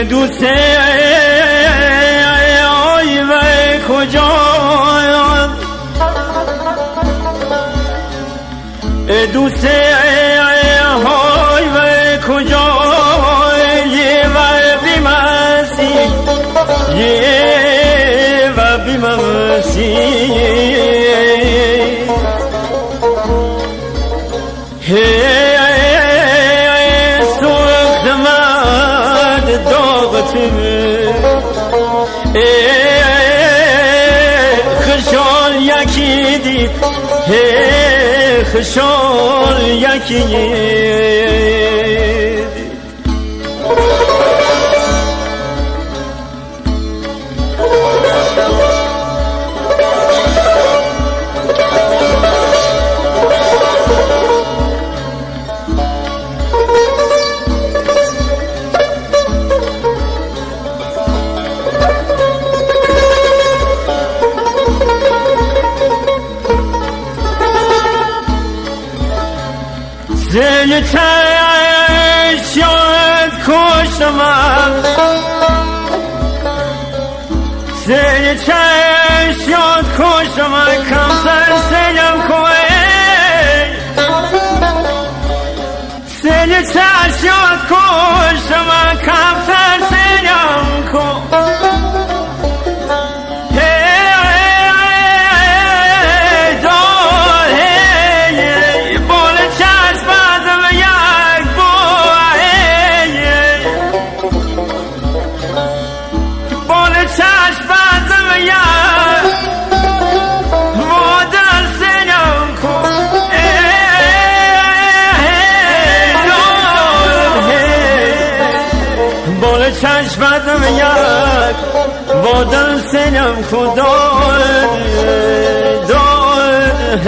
دوست آی و کجا دوست های و کجا یه و بیمسی یه و بیمسی سوخت مد داغتم خشال یکی دید خشال یکی دید زل چشمت کشتم زل چشمت کشتم کم سر سلم کوه زل چشمت کشتم کم سر سلم کوه چشمتم یک بادل سنم کداد داد